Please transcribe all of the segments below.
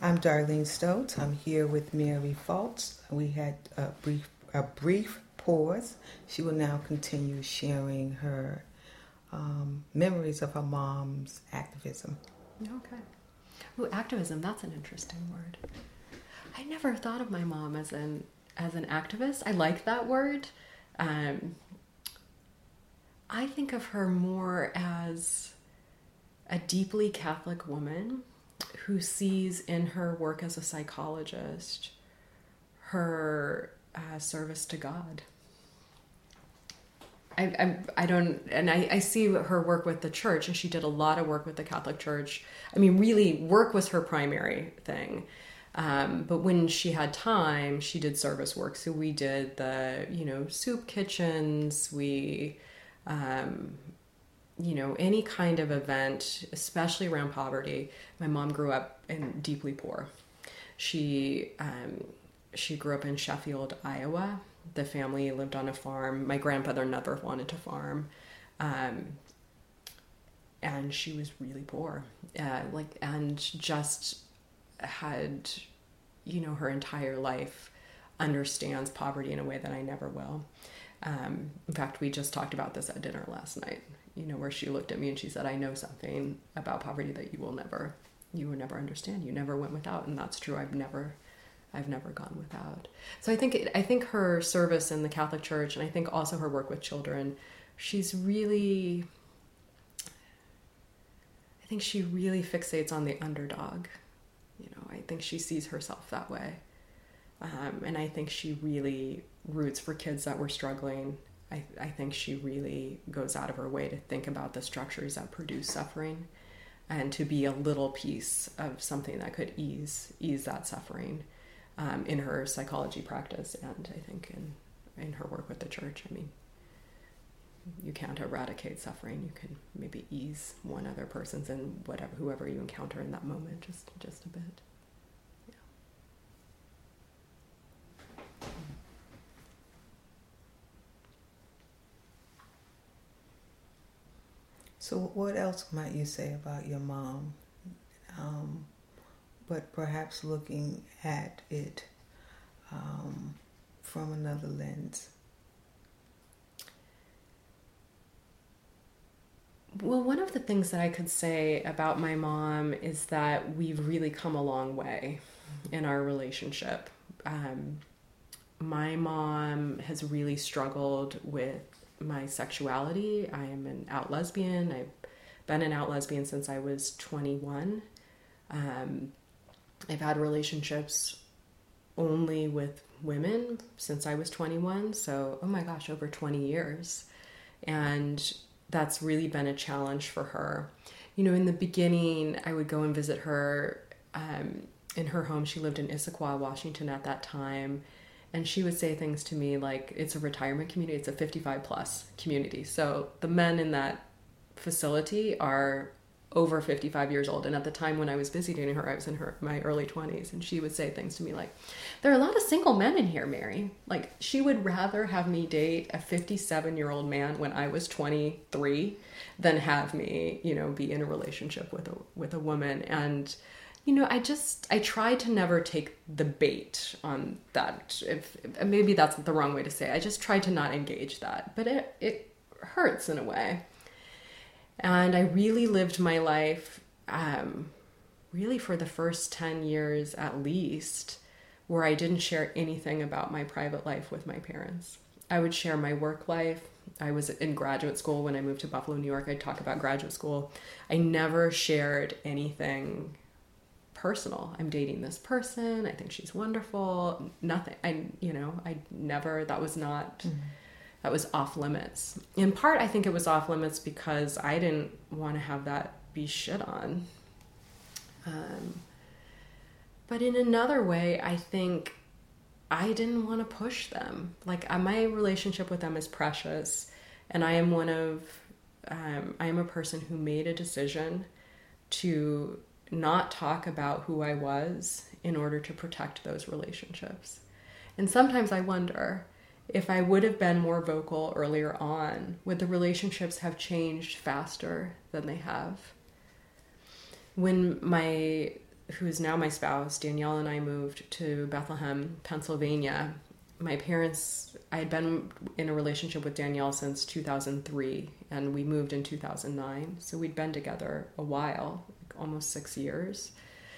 I'm Darlene Stokes. I'm here with Mary Fultz. We had a brief pause. She will now continue sharing her memories of her mom's activism. Okay. Ooh, activism, that's an interesting word. I never thought of my mom as an activist. I like that word. I think of her more as a deeply Catholic woman who sees in her work as a psychologist her service to God. I see her work with the church, and she did a lot of work with the Catholic Church. I mean, really, work was her primary thing. But when she had time, she did service work. So we did the, soup kitchens, we, any kind of event, especially around poverty. My mom grew up deeply poor. She grew up in Sheffield, Iowa. The family lived on a farm. My grandfather never wanted to farm. And she was really poor. And just had, her entire life understands poverty in a way that I never will. In fact, we just talked about this at dinner last night, where she looked at me and she said, I know something about poverty that you will never understand. You never went without. And that's true. I've never gone without. So I think her service in the Catholic Church, and I think also her work with children, she really fixates on the underdog. I think she sees herself that way. And I think she really roots for kids that were struggling. I think she really goes out of her way to think about the structures that produce suffering and to be a little piece of something that could ease that suffering. In her psychology practice, and I think in her work with the church. I mean, you can't eradicate suffering. You can maybe ease one other person's and whoever you encounter in that moment, just a bit. Yeah. So what else might you say about your mom? But perhaps looking at it from another lens. Well, one of the things that I could say about my mom is that we've really come a long way in our relationship. My mom has really struggled with my sexuality. I am an out lesbian. I've been an out lesbian since I was 21. I've had relationships only with women since I was 21. So, oh my gosh, over 20 years. And that's really been a challenge for her. In the beginning, I would go and visit her in her home. She lived in Issaquah, Washington at that time. And she would say things to me like, it's a retirement community. It's a 55 plus community. So the men in that facility are over 55 years old. And at the time when I was visiting her, I was in my early 20s. And she would say things to me like, there are a lot of single men in here, Mary. Like, she would rather have me date a 57-year-old man when I was 23 than have me, be in a relationship with a woman. And, I try to never take the bait on that. If maybe that's the wrong way to say it. I just try to not engage that. But it hurts in a way. And I really lived my life, really for the first 10 years at least, where I didn't share anything about my private life with my parents. I would share my work life. I was in graduate school when I moved to Buffalo, New York. I'd talk about graduate school. I never shared anything personal. I'm dating this person. I think she's wonderful. Nothing. That was not... Mm-hmm. That was off limits. In part, I think it was off limits because I didn't want to have that be shit on. But in another way, I think I didn't want to push them. Like, my relationship with them is precious. And I am I am a person who made a decision to not talk about who I was in order to protect those relationships. And sometimes I wonder, if I would have been more vocal earlier on, would the relationships have changed faster than they have? When my who's now my spouse, Danielle, and I moved to Bethlehem, Pennsylvania. My parents, I had been in a relationship with Danielle since 2003, and we moved in 2009. So we'd been together a while, like almost 6 years.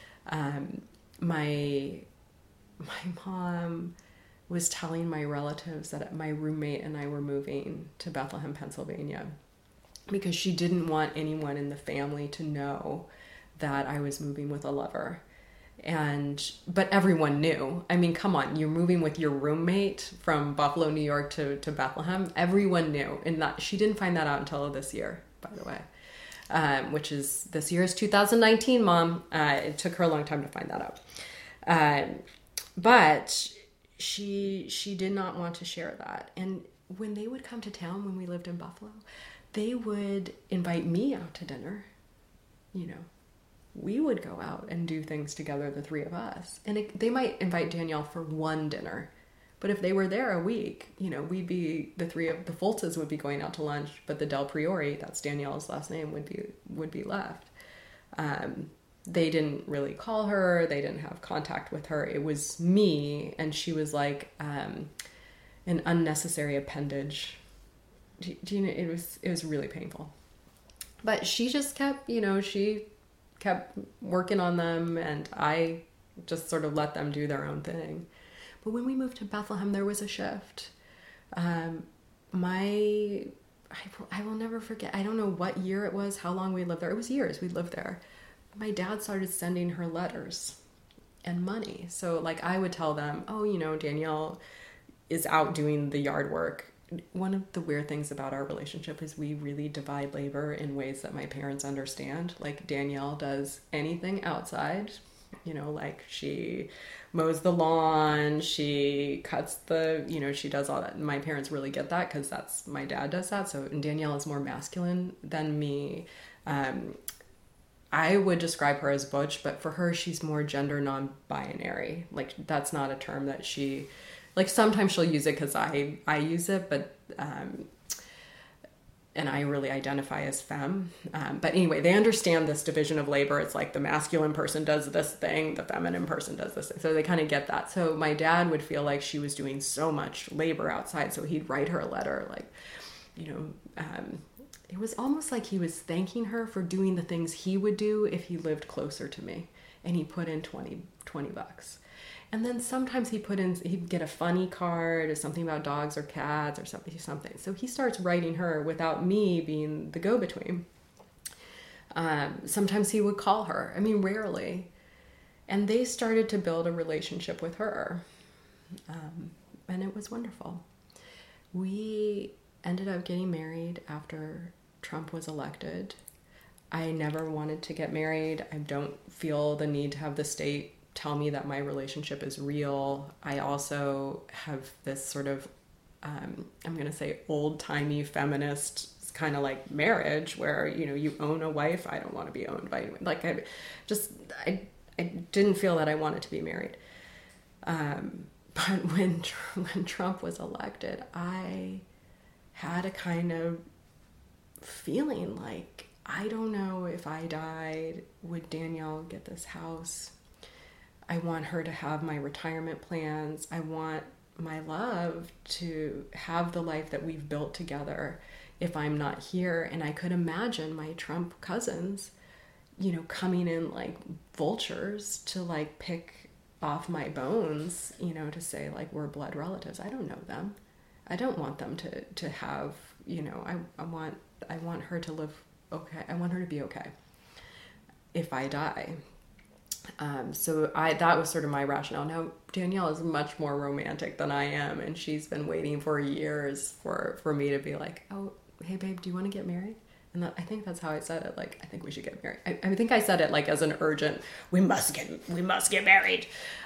My mom was telling my relatives that my roommate and I were moving to Bethlehem, Pennsylvania, because she didn't want anyone in the family to know that I was moving with a lover. But everyone knew. I mean, come on, you're moving with your roommate from Buffalo, New York to Bethlehem. Everyone knew. And she didn't find that out until this year, by the way, which is, this year is 2019, Mom. It took her a long time to find that out. But she did not want to share that. And when they would come to town, when we lived in Buffalo, they would invite me out to dinner. We would go out and do things together, the three of us. And they might invite Danielle for one dinner. But if they were there a week, we'd be, the Foltzes would be going out to lunch, but the Del Priori, that's Danielle's last name, would be left. They didn't really call her. They didn't have contact with her. It was me, and she was like an unnecessary appendage. It was really painful. But she just kept, she kept working on them, and I just sort of let them do their own thing. But when we moved to Bethlehem, there was a shift. I will never forget. I don't know what year it was, how long we lived there. It was years we lived there. My dad started sending her letters and money. So like I would tell them, oh, Danielle is out doing the yard work. One of the weird things about our relationship is we really divide labor in ways that my parents understand. Like Danielle does anything outside, like she mows the lawn, she cuts she does all that. And my parents really get that because my dad does that. So, and Danielle is more masculine than me. I would describe her as butch, but for her, she's more gender non-binary. Like that's not a term that she, like sometimes she'll use it because I use it, but, and I really identify as femme. But anyway, they understand this division of labor. It's like the masculine person does this thing, the feminine person does this thing. So they kind of get that. So my dad would feel like she was doing so much labor outside. So he'd write her a letter like, it was almost like he was thanking her for doing the things he would do if he lived closer to me. And he put in $20. And then sometimes he'd get a funny card or something about dogs or cats or something. So he starts writing her without me being the go-between. Sometimes he would call her. I mean, rarely. And they started to build a relationship with her. And it was wonderful. We ended up getting married after Trump was elected. I never wanted to get married. I don't feel the need to have the state tell me that my relationship is real. I also have this sort of, I'm going to say old-timey feminist kind of like marriage where, you own a wife. I don't want to be owned by anyone. Like I didn't feel that I wanted to be married. But when Trump was elected, I had a kind of feeling like, I don't know if I died, would Danielle get this house? I want her to have my retirement plans. I want my love to have the life that we've built together if I'm not here. And I could imagine my Trump cousins, coming in like vultures to like pick off my bones, to say like we're blood relatives. I don't know them. I don't want them to have, I want her to live okay. I want her to be okay if I die. So that was sort of my rationale. Now, Danielle is much more romantic than I am, and she's been waiting for years for me to be like, oh, hey babe, do you want to get married? And I think that's how I said it. Like, I think we should get married. I think I said it like as an urgent, we must get married.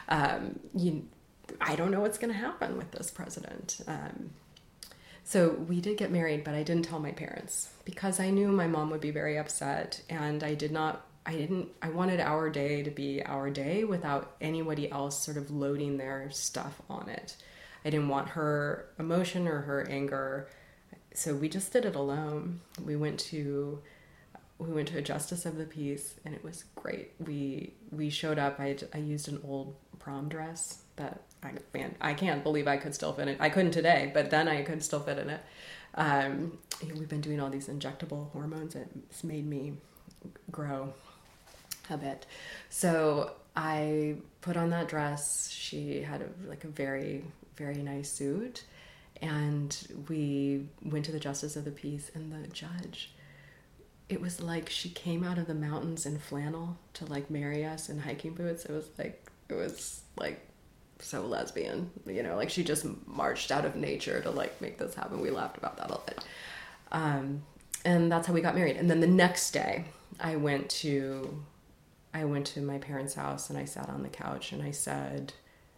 I don't know what's going to happen with this president. So we did get married, but I didn't tell my parents because I knew my mom would be very upset, and I wanted our day to be our day without anybody else sort of loading their stuff on it. I didn't want her emotion or her anger. So we just did it alone. We went to we went to a justice of the peace, and it was great. We showed up. I used an old prom dress that I can't believe I could still fit in. I couldn't today, but then I could still fit in it. We've been doing all these injectable hormones. It's made me grow a bit. So I put on that dress. She had a very, very nice suit. And we went to the justice of the peace, and the judge, it was like she came out of the mountains in flannel to like marry us in hiking boots. It was like so lesbian, you know, like she just marched out of nature to like make this happen. We laughed about that a lot. And that's how we got married. And then the next day I went to my parents' house, and I sat on the couch and I said,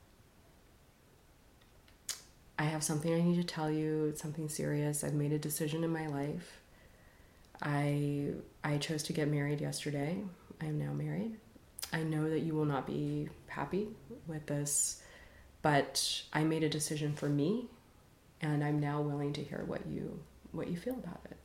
I have something I need to tell you. It's something serious. I've made a decision in my life. I chose to get married yesterday. I am now married. I know that you will not be happy with this, but I made a decision for me, and I'm now willing to hear what you feel about it.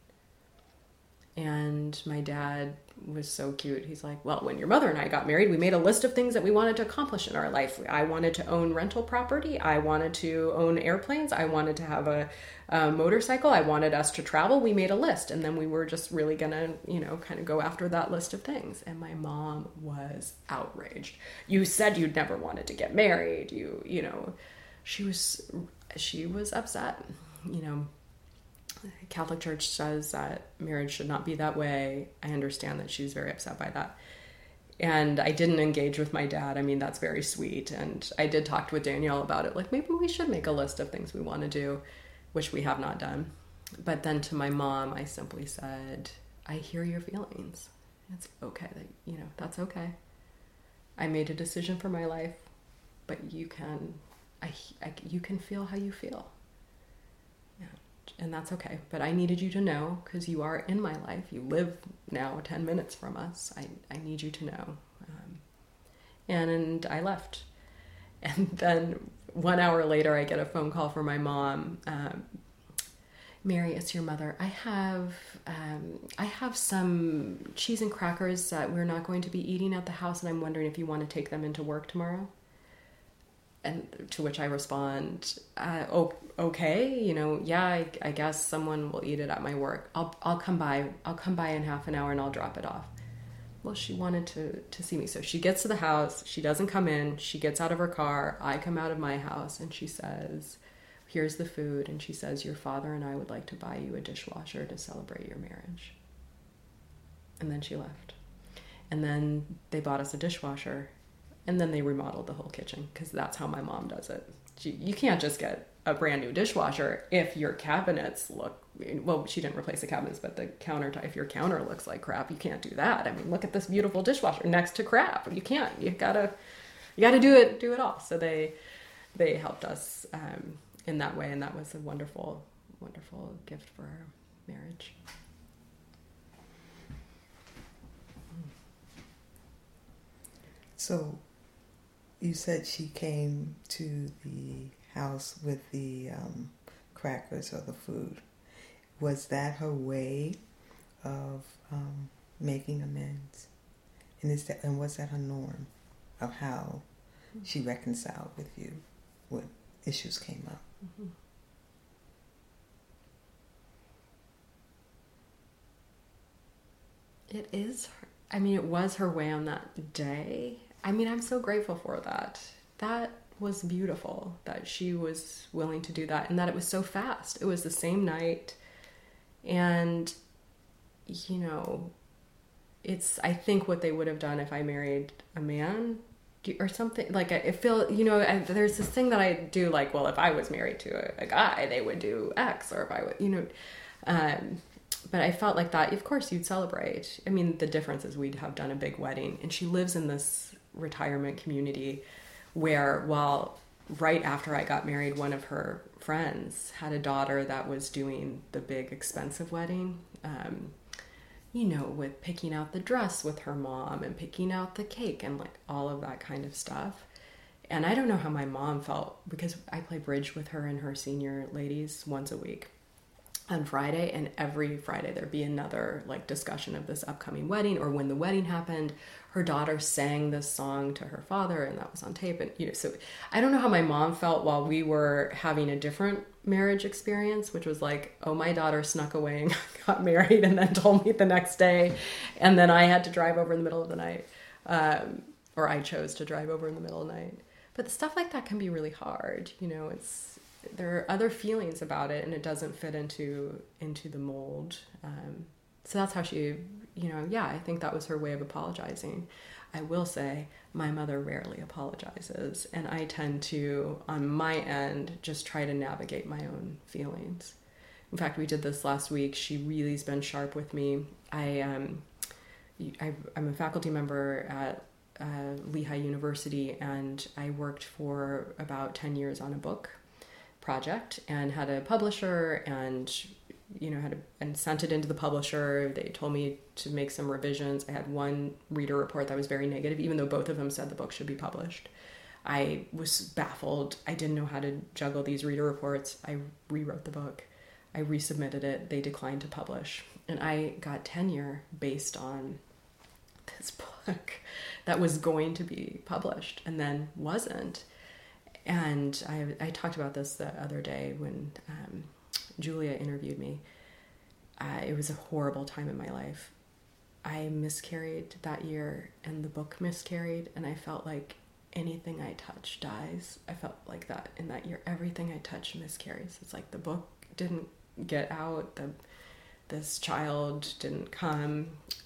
And my dad was so cute. He's like, well, when your mother and I got married, we made a list of things that we wanted to accomplish in our life. I wanted to own rental property. I wanted to own airplanes. I wanted to have a motorcycle. I wanted us to travel. We made a list. And then we were just really going to, you know, kind of go after that list of things. And my mom was outraged. You said you'd never wanted to get married. You know, she was upset, you know. Catholic Church says that marriage should not be that way. I understand that she was very upset by that. And I didn't engage with my dad. I mean, that's very sweet. And I did talk with Danielle about it. Like, maybe we should make a list of things we want to do, which we have not done. But then to my mom, I simply said, I hear your feelings. It's okay. That's okay. I made a decision for my life, but you can feel how you feel. And that's okay. But I needed you to know, because you are in my life. You live now 10 minutes from us. I need you to know. And I left. And then 1 hour later, I get a phone call from my mom. Mary, it's your mother. I have some cheese and crackers that we're not going to be eating at the house, and I'm wondering if you want to take them into work tomorrow. And to which I respond, okay, you know, yeah, I guess someone will eat it at my work. I'll come by in half an hour and I'll drop it off. Well, she wanted to see me. So she gets to the house, she doesn't come in, she gets out of her car, I come out of my house, and she says, here's the food. And she says, your father and I would like to buy you a dishwasher to celebrate your marriage. And then she left. And then they bought us a dishwasher. And then they remodeled the whole kitchen, because that's how my mom does it. You can't just get a brand new dishwasher if your cabinets look, well, she didn't replace the cabinets, but the countertop, if your counter looks like crap, you can't do that. I mean, look at this beautiful dishwasher next to crap. You can't. You gotta do it all. So they helped us in that way, and that was a wonderful, wonderful gift for our marriage. So you said she came to the house with the crackers or the food. Was that her way of making amends? And was that her norm of how she reconciled with you when issues came up? Mm-hmm. It is her. I mean, it was her way on that day. I mean, I'm so grateful for that. That was beautiful, that she was willing to do that, and that it was so fast. It was the same night. And, you know, it's, I think, what they would have done if I married a man or something. Like, I feel, you know, there's this thing that I do, like, well, if I was married to a guy, they would do X, or if I would, you know, but I felt like that, of course, you'd celebrate. I mean, the difference is we'd have done a big wedding, and she lives in this retirement community where, right after I got married, one of her friends had a daughter that was doing the big expensive wedding, you know, with picking out the dress with her mom and picking out the cake and like all of that kind of stuff. And I don't know how my mom felt, because I play bridge with her and her senior ladies once a week. on Friday, and every Friday there'd be another like discussion of this upcoming wedding, or when the wedding happened, her daughter sang this song to her father, and that was on tape. And, you know, so I don't know how my mom felt while we were having a different marriage experience, which was like, oh, my daughter snuck away and got married and then told me the next day. And then I had to drive over in the middle of the night. Or I chose to drive over in the middle of the night. But stuff like that can be really hard. You know, there are other feelings about it, and it doesn't fit into the mold. So that's how she, you know, yeah, I think that was her way of apologizing. I will say my mother rarely apologizes, and I tend to, on my end, just try to navigate my own feelings. In fact, we did this last week. She really's been sharp with me. I'm a faculty member at Lehigh University, and I worked for about 10 years on a book project and had a publisher, and you know, and sent it into the publisher. They told me to make some revisions. I had one reader report that was very negative, even though both of them said the book should be published. I was baffled. I didn't know how to juggle these reader reports. I rewrote the book. I resubmitted it. They declined to publish. And I got tenure based on this book that was going to be published and then wasn't. And I talked about this the other day when Julia interviewed me. It was a horrible time in my life. I miscarried that year, and the book miscarried, and I felt like anything I touch dies. I felt like that in that year. Everything I touch miscarries. It's like the book didn't get out. This child didn't come.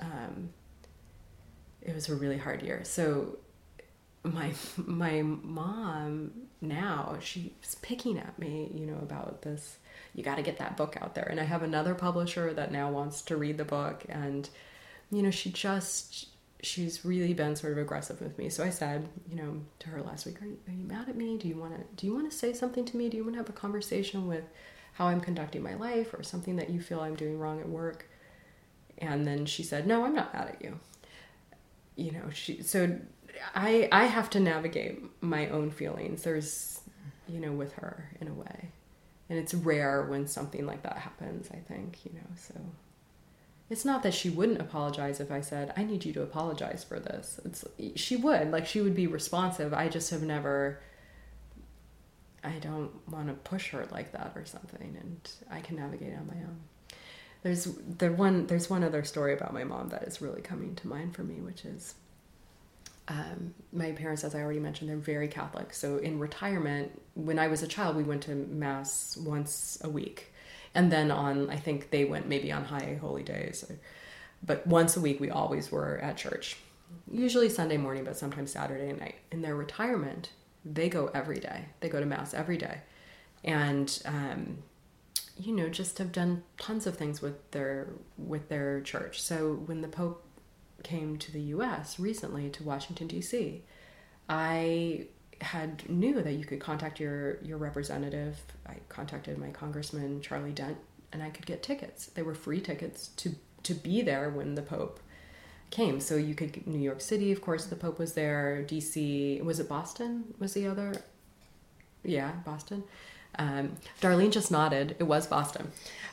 It was a really hard year. So my mom now, she's picking at me, you know, about this. You got to get that book out there. And I have another publisher that now wants to read the book. And, you know, she's really been sort of aggressive with me. So I said, you know, to her last week, are you mad at me? Do you want to say something to me? Do you want to have a conversation with how I'm conducting my life, or something that you feel I'm doing wrong at work? And then she said, no, I'm not mad at you. You know, so I have to navigate my own feelings. There's, you know, with her in a way. And it's rare when something like that happens, I think, you know, so it's not that she wouldn't apologize if I said, I need you to apologize for this. She would be responsive. I just have never, I don't want to push her like that or something, and I can navigate on my own. There's one other story about my mom that is really coming to mind for me, which is, my parents, as I already mentioned, they're very Catholic. So in retirement, when I was a child, we went to Mass once a week. And then I think they went maybe on high holy days. But once a week, we always were at church. Usually Sunday morning, but sometimes Saturday night. In their retirement, they go every day. They go to Mass every day. And, you know, just have done tons of things with their church. So when the Pope came to the U.S. recently to Washington, D.C., I knew that you could contact your representative. I contacted my congressman, Charlie Dent, and I could get tickets. They were free tickets to be there when the Pope came. So you could, New York City, of course, the Pope was there. D.C., was it Boston? Was the other? Yeah, Boston. Darlene just nodded. It was Boston.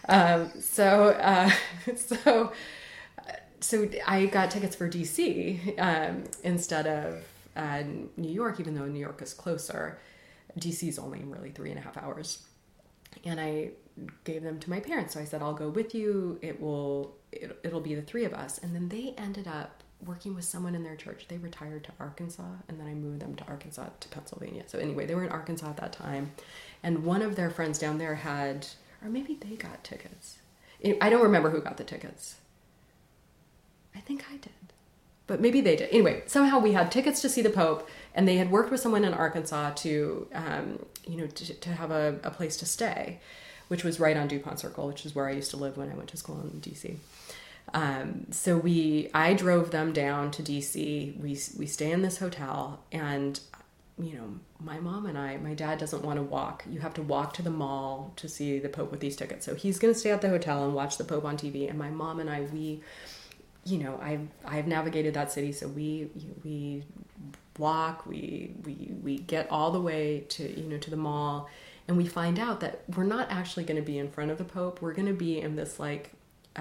So I got tickets for DC instead of New York, even though New York is closer. DC is only really 3.5 hours. And I gave them to my parents. So I said, I'll go with you. It'll be the three of us. And then they ended up working with someone in their church. They retired to Arkansas, and then I moved them to Arkansas to Pennsylvania. So anyway, they were in Arkansas at that time. And one of their friends down there or maybe they got tickets. I don't remember who got the tickets. I think I did, but maybe they did. Anyway, somehow we had tickets to see the Pope, and they had worked with someone in Arkansas to have a place to stay, which was right on DuPont Circle, which is where I used to live when I went to school in DC. So I drove them down to DC. We stay in this hotel, and, you know, my mom and my dad doesn't want to walk. You have to walk to the mall to see the Pope with these tickets. So he's going to stay at the hotel and watch the Pope on TV. And my mom and I, you know, I've navigated that city, so we walk, we get all the way to, you know, to the mall, And we find out that we're not actually going to be in front of the Pope. We're going to be in this like,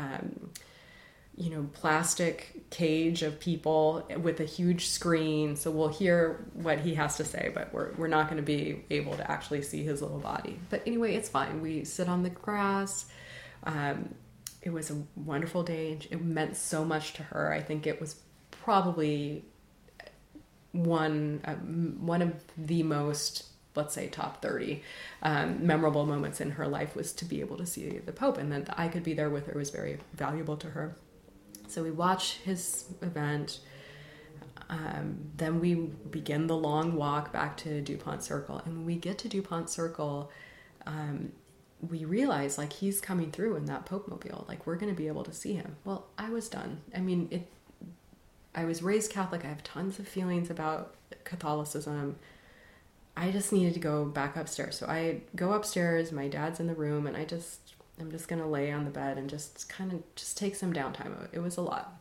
plastic cage of people with a huge screen. So we'll hear what he has to say, but we're not going to be able to actually see his little body. But anyway, it's fine. We sit on the grass. It was a wonderful day. It meant so much to her. I think it was probably one of the most, let's say, top 30 memorable moments in her life was to be able to see the Pope, and that I could be there with her was very valuable to her. So we watch his event. Then we begin the long walk back to DuPont Circle. And when we get to DuPont Circle, we realize like he's coming through in that Pope mobile. Like we're going to be able to see him. Well, I was done. I mean, I was raised Catholic. I have tons of feelings about Catholicism. I just needed to go back upstairs. So I go upstairs. My dad's in the room, and I'm just going to lay on the bed and just take some downtime. It was a lot.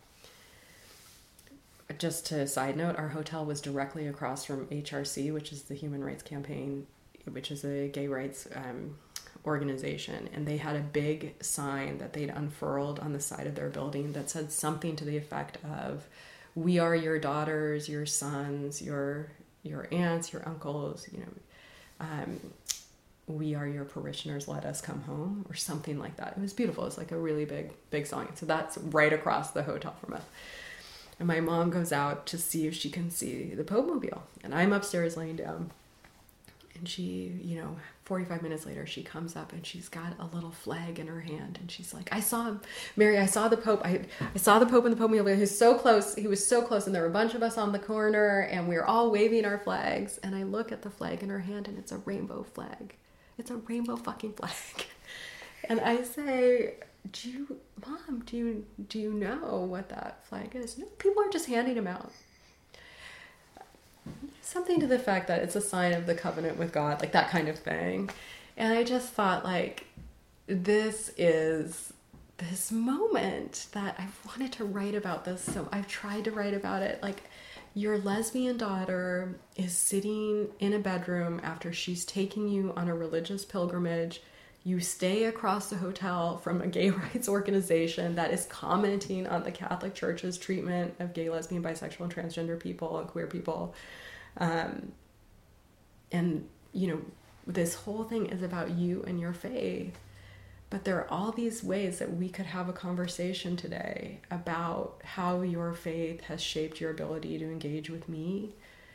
Just to side note, our hotel was directly across from HRC, which is the Human Rights Campaign, which is a gay rights organization. And they had a big sign that they'd unfurled on the side of their building that said something to the effect of, "We are your daughters, your sons, your aunts, your uncles, we are your parishioners, let us come home," or something like that. It was beautiful. It's like a really big song. So that's right across the hotel from us. And my mom goes out to see if she can see the Pope mobile. And I'm upstairs laying down. And she, 45 minutes later, she comes up and she's got a little flag in her hand. And she's like, "I saw him. Mary, I saw the Pope. I saw the Pope in the Pope mobile. He was so close. He was so close. And there were a bunch of us on the corner and we were all waving our flags." And I look at the flag in her hand and it's a rainbow flag. It's a rainbow fucking flag. And I say, Mom, do you know what that flag is? No, people are just handing them out. Something to the fact that it's a sign of the covenant with God, like that kind of thing. And I just thought, like, this is this moment that I've wanted to write about this. So I've tried to write about it. Like, your lesbian daughter is sitting in a bedroom after she's taking you on a religious pilgrimage. You stay across the hotel from a gay rights organization that is commenting on the Catholic Church's treatment of gay, lesbian, bisexual, and transgender people and queer people. This whole thing is about you and your faith. But there are all these ways that we could have a conversation today about how your faith has shaped your ability to engage with me.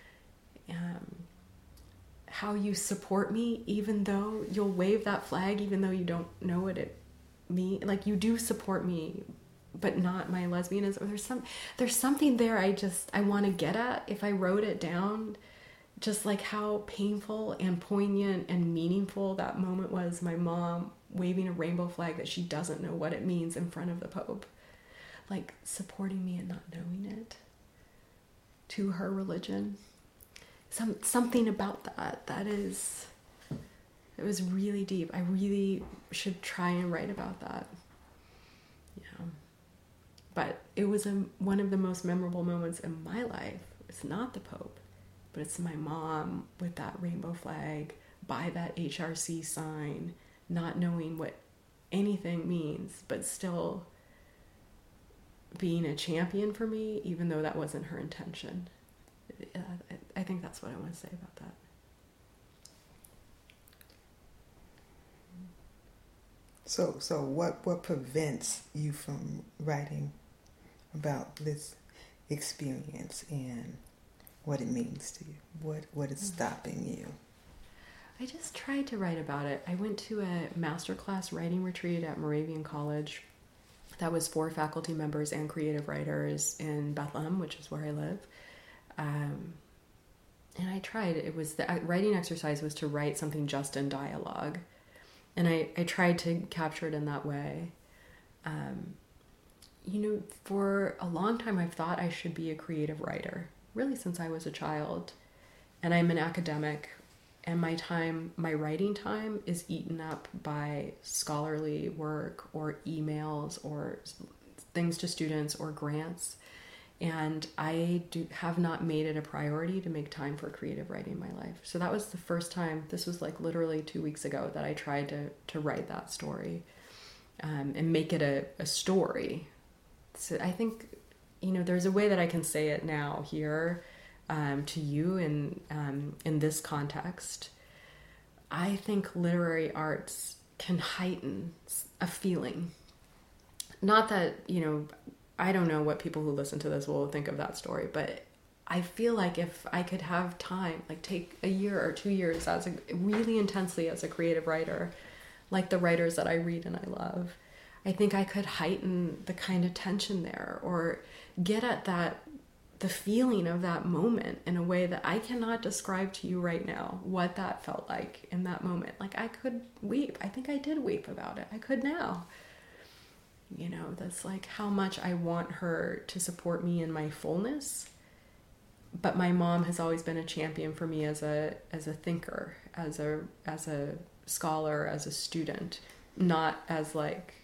How you support me, even though you'll wave that flag, even though you don't know what it means. Like, you do support me, but not my lesbianism. There's something there I want to get at if I wrote it down, just like how painful and poignant and meaningful that moment was. My mom waving a rainbow flag that she doesn't know what it means in front of the Pope, like supporting me and not knowing it to her religion. Something about it was really deep. I really should try and write about that. But it was one of the most memorable moments in my life. It's not the Pope, but it's my mom with that rainbow flag by that HRC sign, not knowing what anything means, but still being a champion for me, even though that wasn't her intention. I think that's what I want to say about that. So what prevents you from writing about this experience and what it means to you? What is stopping you? I just tried to write about it. I went to a masterclass writing retreat at Moravian College that was for faculty members and creative writers in Bethlehem, which is where I live. And I tried. It was the writing exercise was to write something just in dialogue. And I tried to capture it in that way. For a long time, I've thought I should be a creative writer, really since I was a child. And I'm an academic, and my writing time is eaten up by scholarly work or emails or things to students or grants. And I have not made it a priority to make time for creative writing in my life. So that was the first time, this was like literally 2 weeks ago, that I tried to write that story, and make it a story. So I think, there's a way that I can say it now here, to you in this context. I think literary arts can heighten a feeling. Not that, I don't know what people who listen to this will think of that story, but I feel like if I could have time, like take a year or 2 years really intensely as a creative writer, like the writers that I read and I love, I think I could heighten the kind of tension there, or get at the feeling of that moment in a way that I cannot describe to you right now what that felt like in that moment. Like I could weep. I think I did weep about it. I could now. That's like how much I want her to support me in my fullness. But my mom has always been a champion for me as a thinker, as a scholar, as a student, not as like,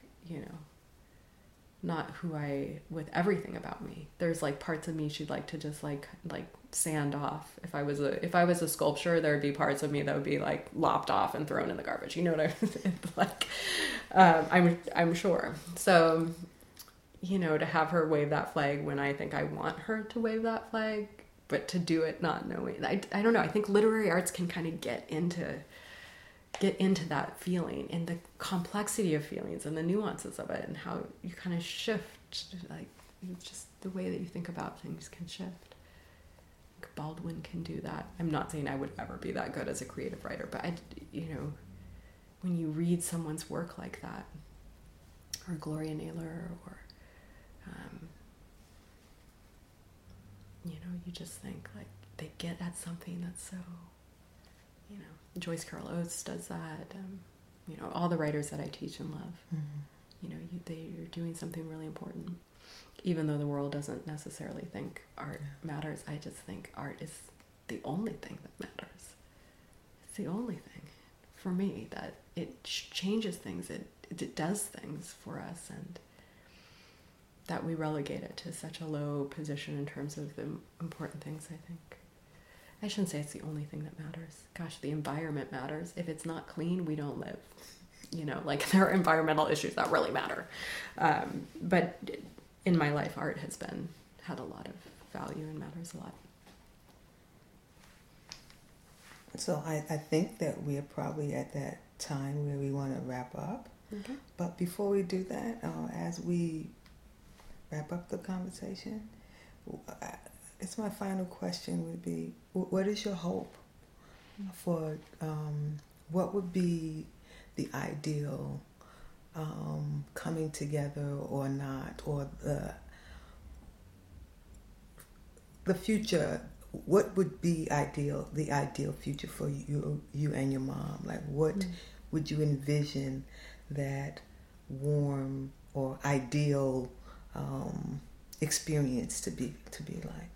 not who with everything about me. There's like parts of me she'd like to just like sand off. If I was a sculpture, there'd be parts of me that would be like lopped off and thrown in the garbage. You know what like, I'm sure. So, to have her wave that flag when I think I want her to wave that flag, but to do it not knowing, I don't know. I think literary arts can kind of get into that feeling and the complexity of feelings and the nuances of it, and how you kind of shift, like just the way that you think about things can shift. Baldwin can do that. I'm not saying I would ever be that good as a creative writer, but when you read someone's work like that, or Gloria Naylor, or you just think like they get at something that's so, Joyce Carol Oates does that. All the writers that I teach and love, you're doing something really important. Even though the world doesn't necessarily think art matters, I just think art is the only thing that matters. It's the only thing for me, that it changes things, it does things for us, and that we relegate it to such a low position in terms of the important things, I think. I shouldn't say it's the only thing that matters. Gosh, the environment matters. If it's not clean, we don't live. Like there are environmental issues that really matter. But in my life, art has had a lot of value and matters a lot. So I think that we are probably at that time where we want to wrap up. Okay. But before we do that, as we wrap up the conversation, it's my final question would be, what is your hope for, what would be the ideal coming together or not, or the future? What would be the ideal future for you and your mom? Like what would you envision that warm or ideal experience to be like?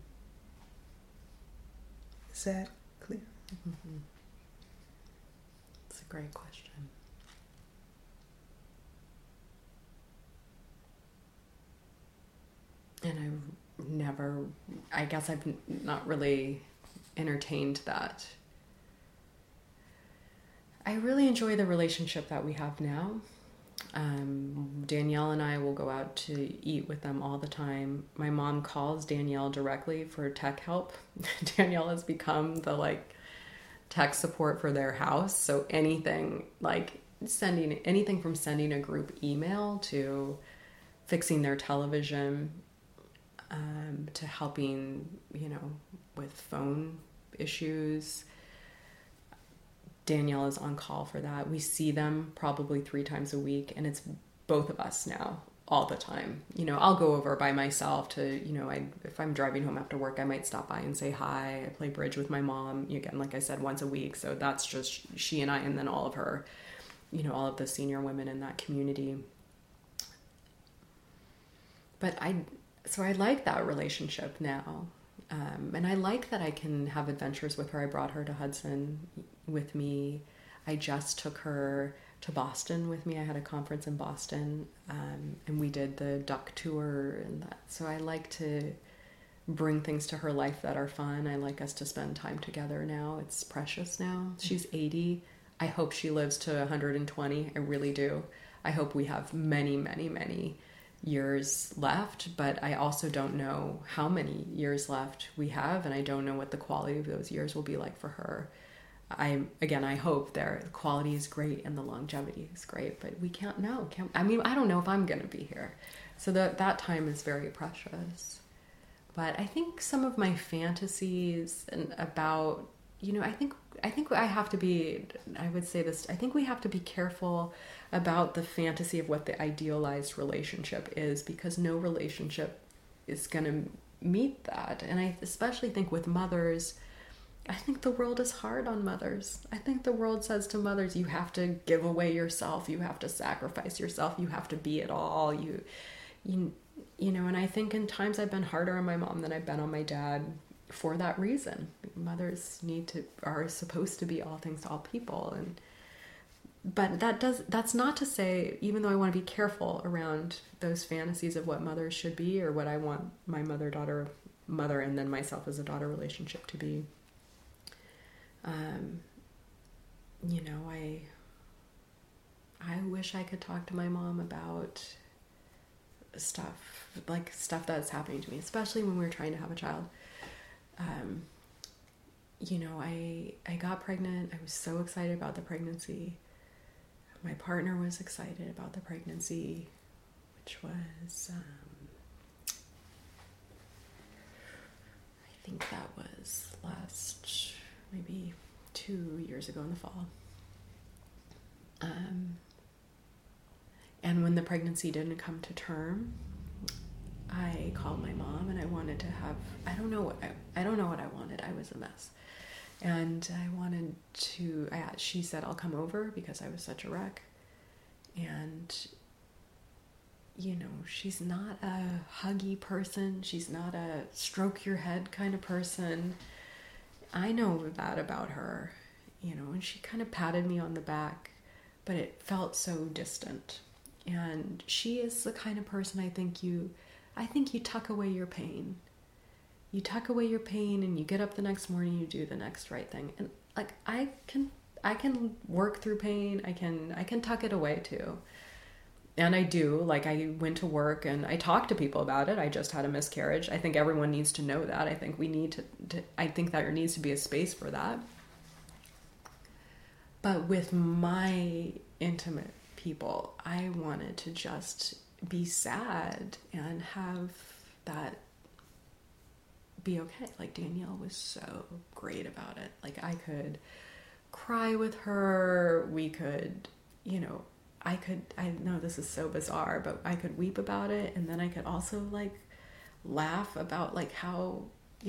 Is that clear? Mm-hmm. It's a great question. And I guess I've not really entertained that. I really enjoy the relationship that we have now. Danielle and I will go out to eat with them all the time. My mom calls Danielle directly for tech help. Danielle has become the tech support for their house. So anything from sending a group email to fixing their television, to helping, with phone issues. Danielle is on call for that. We see them probably 3 times a week, and it's both of us now all the time. I'll go over by myself to, if I'm driving home after work, I might stop by and say hi. I play bridge with my mom, again, like I said, once a week. So that's just she and I, and then all of her, all of the senior women in that community. But I like that relationship now. And I like that I can have adventures with her. I brought her to Hudson with me. I just took her to Boston with me. I had a conference in Boston, and we did the duck tour and that. So I like to bring things to her life that are fun. I like us to spend time together now. It's precious now. She's 80. I hope she lives to 120. I really do. I hope we have many, many, many years left, but I also don't know how many years left we have, and I don't know what the quality of those years will be like for her. I hope the quality is great and the longevity is great, but we can't know. I don't know if I'm going to be here. So that time is very precious. But I think some of my fantasies and about, I think I have to be, I would say this, I think we have to be careful about the fantasy of what the idealized relationship is, because no relationship is going to meet that. And I especially think with mothers, I think the world is hard on mothers. I think the world says to mothers, you have to give away yourself, you have to sacrifice yourself, you have to be it all. And I think in times I've been harder on my mom than I've been on my dad for that reason. Mothers are supposed to be all things to all people. But that's not to say, even though I want to be careful around those fantasies of what mothers should be, or what I want my mother and then myself as a daughter relationship to be. I wish I could talk to my mom about stuff that's happening to me, especially when we're trying to have a child. I got pregnant. I was so excited about the pregnancy. My partner was excited about the pregnancy, which was, I think that was maybe 2 years ago in the fall. And when the pregnancy didn't come to term, I called my mom and I wanted to have, I don't know what I wanted. I was a mess. And she said, I'll come over because I was such a wreck. And, she's not a huggy person. She's not a stroke your head kind of person. I know that about her, and she kind of patted me on the back, but it felt so distant. And she is the kind of person I think you tuck away your pain. You tuck away your pain and you get up the next morning, you do the next right thing. And like, I can work through pain. I can tuck it away too. And I do. Like, I went to work and I talked to people about it. I just had a miscarriage. I think everyone needs to know that. I think I think that there needs to be a space for that. But with my intimate people, I wanted to just be sad and have that be okay. Like, Danielle was so great about it. Like, I could cry with her. We could, I know this is so bizarre, but I could weep about it. And then I could also like laugh about like how,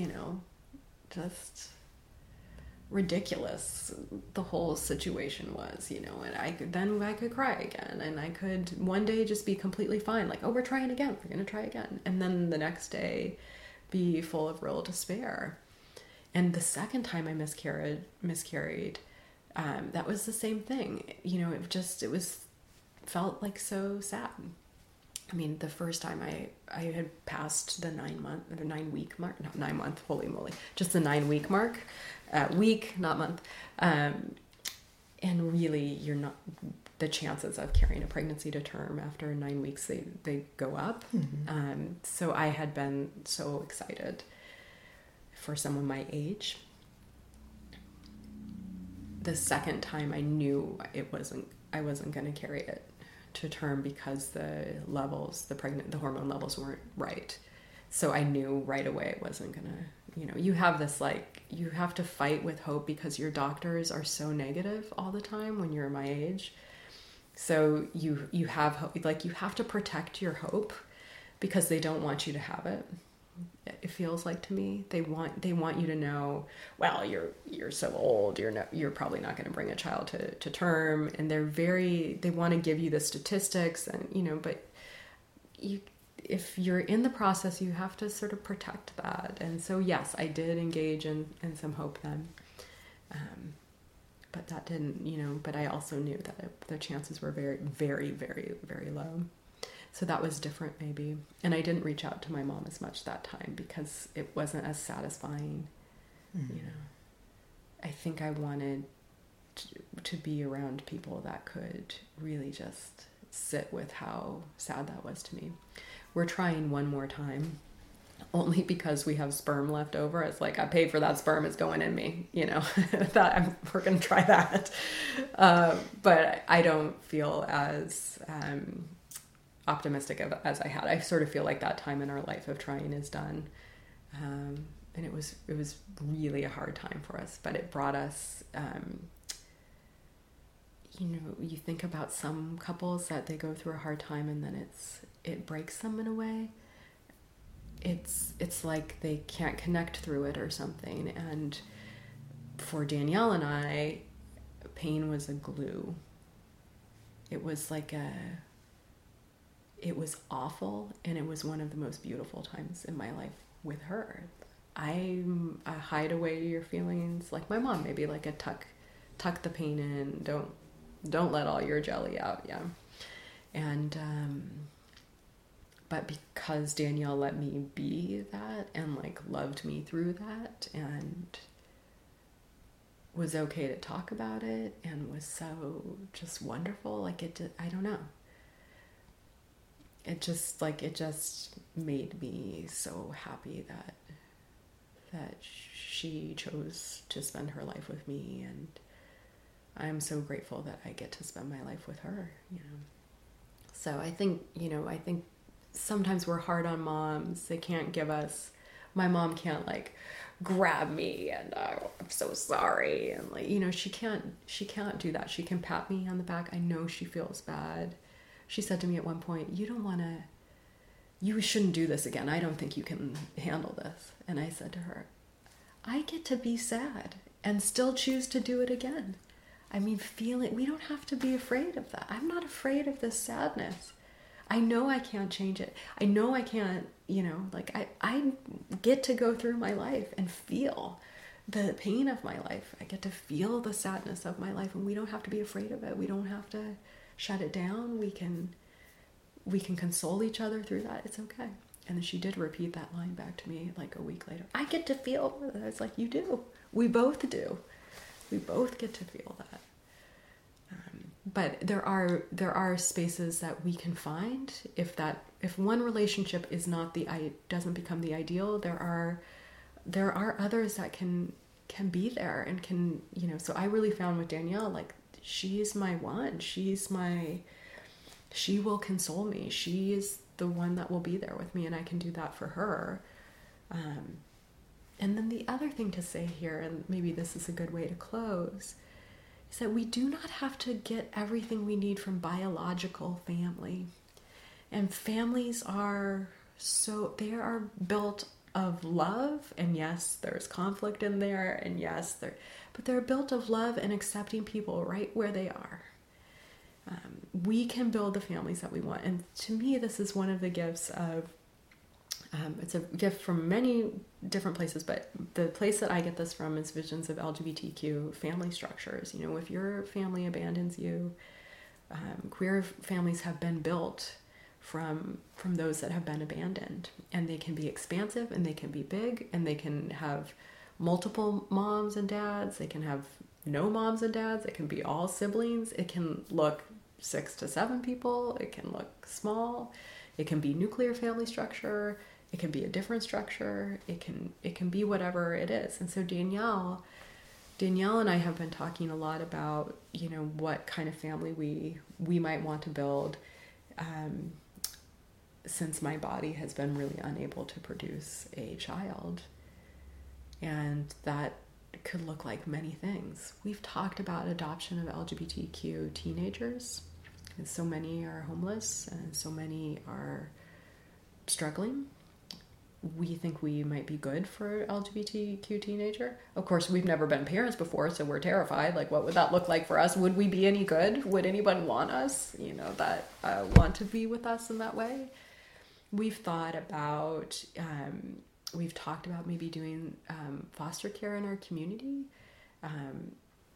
just ridiculous the whole situation was, and I could cry again, and I could one day just be completely fine, like, oh, we're trying again, we're gonna try again, and then the next day be full of real despair. And the second time I miscarried, that was the same thing. It felt like so sad. I mean, the first time I had passed the 9 week mark, not 9 month, holy moly, just the 9 week mark, week, not month. And really the chances of carrying a pregnancy to term after 9 weeks, they go up. Mm-hmm. So I had been so excited for someone my age. The second time I knew I wasn't going to carry it to term because the hormone levels weren't right. So I knew right away it wasn't gonna, you have this, like, you have to fight with hope because your doctors are so negative all the time when you're my age. So you have hope, like, you have to protect your hope because they don't want you to have it. It feels like to me, they want you to know, well, you're so old, you're probably not going to bring a child to term, and they want to give you the statistics, and but if you're in the process, you have to sort of protect that. And so yes, I did engage in some hope then, but that didn't, but I also knew that the chances were very, very, very, very low. So that was different maybe. And I didn't reach out to my mom as much that time because it wasn't as satisfying. I think I wanted to be around people that could really just sit with how sad that was to me. We're trying one more time, only because we have sperm left over. It's like, I paid for that sperm, it's going in me, we're going to try that. But I don't feel as optimistic as I had. I sort of feel like that time in our life of trying is done. And it was really a hard time for us, but it brought us, you think about some couples that they go through a hard time and then it breaks them in a way. It's like they can't connect through it or something. And for Danielle and I, pain was a glue. It was it was awful, and it was one of the most beautiful times in my life with her. I hide away your feelings, like my mom, maybe like a tuck the pain in, don't let all your jelly out. Yeah. And but because Danielle let me be that and loved me through that and was okay to talk about it and was so just wonderful, I don't know. It just made me so happy that she chose to spend her life with me, and I'm so grateful that I get to spend my life with her, So I think sometimes we're hard on moms. They can't give us, my mom can't grab me and I'm so sorry. And she can't do that. She can pat me on the back. I know she feels bad. She said to me at one point, you shouldn't do this again. I don't think you can handle this. And I said to her, I get to be sad and still choose to do it again. We don't have to be afraid of that. I'm not afraid of this sadness. I know I can't change it. I know I can't, I get to go through my life and feel the pain of my life. I get to feel the sadness of my life, and we don't have to be afraid of it. We don't have to shut it down. We can console each other through that. It's okay. And then she did repeat that line back to me a week later. I get to feel. It's like, you do. We both do. We both get to feel that. But there are spaces that we can find if one relationship is doesn't become the ideal. There are others that can be there and can, so I really found with Danielle, she's my one. She will console me. She is the one that will be there with me, and I can do that for her. And then the other thing to say here, and maybe this is a good way to close, is that we do not have to get everything we need from biological family. And families they are built of love, and yes, there's conflict in there, and yes, but they're built of love and accepting people right where they are. We can build the families that we want. And to me, this is one of the gifts of, it's a gift from many different places, but the place that I get this from is visions of LGBTQ family structures. If your family abandons you, queer families have been built from those that have been abandoned, and they can be expansive, and they can be big, and they can have multiple moms and dads. They can have no moms and dads. It can be all siblings. It can look 6 to 7 people. It can look small. It can be nuclear family structure. It can be a different structure. It can be whatever it is. And so Danielle and I have been talking a lot about, what kind of family we might want to build, since my body has been really unable to produce a child. And that could look like many things. We've talked about adoption of LGBTQ teenagers, and so many are homeless and so many are struggling. We think we might be good for LGBTQ teenager. Of course, we've never been parents before, so we're terrified. What would that look like for us? Would we be any good? Would anyone want us, that want to be with us in that way? We've thought about, we've talked about maybe doing foster care in our community.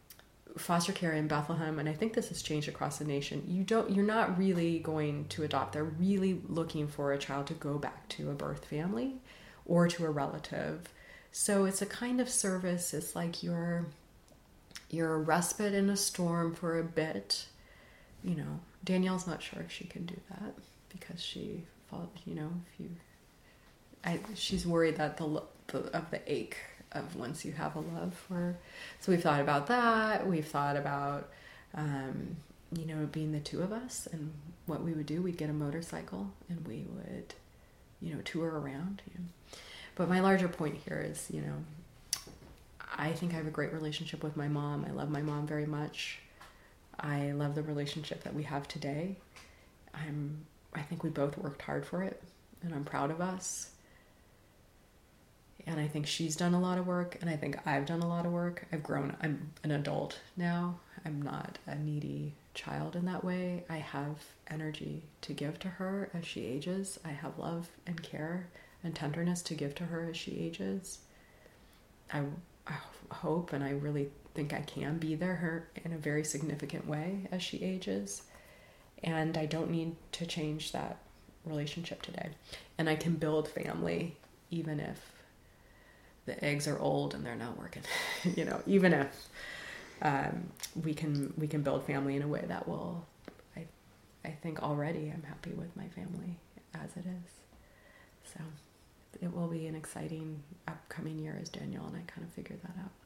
foster care in Bethlehem, and I think this has changed across the nation, you're not really going to adopt. They're really looking for a child to go back to a birth family or to a relative. So it's a kind of service. It's like you're a respite in a storm for a bit. You know, Danielle's not sure if she can do that because she felt, you know, she's worried that the ache of once you have a love for. So we've thought about that. We've thought about, you know, being the two of us, and what we would do. We'd get a motorcycle and we would, you know, tour around. You know. But my larger point here is, you know, I think I have a great relationship with my mom. I love my mom very much. I love the relationship that we have today. I think we both worked hard for it, and I'm proud of us. And I think she's done a lot of work, and I think I've done a lot of work. I've grown. I'm an adult now. I'm not a needy child in that way. I have energy to give to her as she ages. I have love and care and tenderness to give to her as she ages. I hope, and I really think I can be there her in a very significant way as she ages. And I don't need to change that relationship today. And I can build family even if the eggs are old and they're not working. You know, even if we can build family in a way that will, I think already I'm happy with my family as it is. So it will be an exciting upcoming year as Danielle and I kind of figure that out.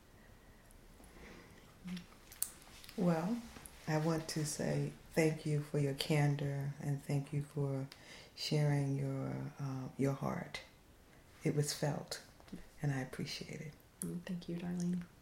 Well, I want to say thank you for your candor, and thank you for sharing your heart. It was felt, and I appreciate it. Thank you, Darlene.